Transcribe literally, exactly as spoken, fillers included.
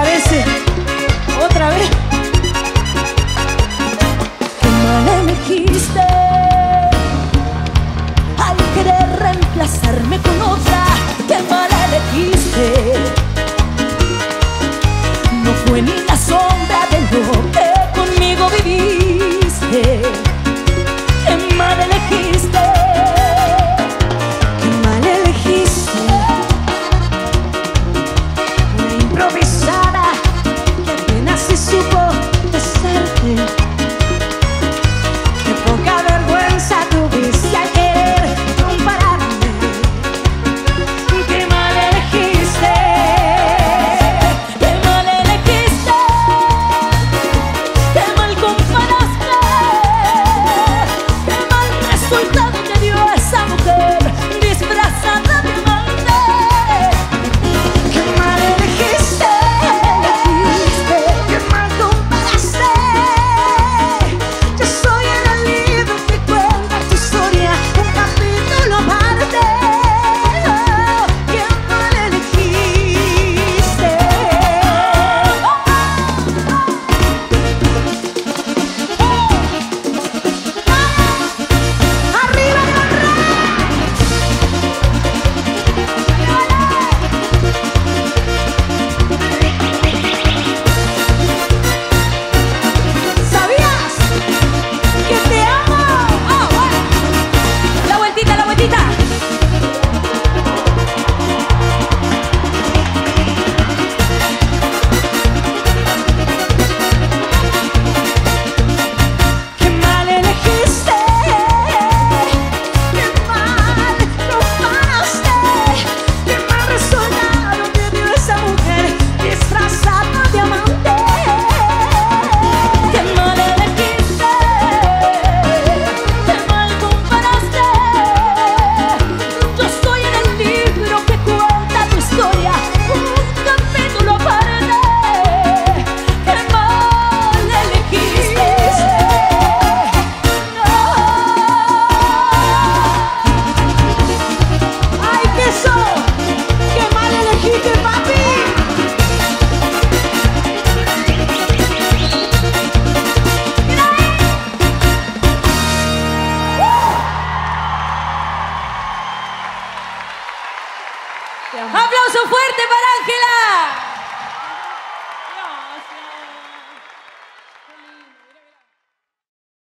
parece? Otra vez. Qué mal elegiste al querer reemplazarme con otra. Qué mal elegiste. No fue ni la sombra de lo que conmigo viviste. Qué mal elegiste. Qué mal elegiste. Una improvisada que apenas se supo besarte. Qué poca vergüenza tuviste al querer compararme. Qué mal elegiste. Qué mal elegiste. Qué mal comparaste. Qué mal resultado te dio esa mujer disfrazada de amante. Qué mal elegiste. Elegiste. Qué mal comparaste. Yo soy el libro que cuenta tu historia, un capítulo aparte. Oh, qué mal elegiste. ¡Arriba de ¿Sabías que te amo? Oh, bueno. La vueltita, la vueltita. Qué mal elegiste. Qué mal comparaste. Qué mal resultado te dio esa mujer disfrazada de amante. Qué mal elegiste. Qué mal comparaste. Yo soy en el libro que cuenta tu historia, un capítulo aparte. Qué mal elegiste. No. ¡Ay, qué eso! ¡Qué mal elegiste, papi! ¡Aplauso fuerte para Ángela!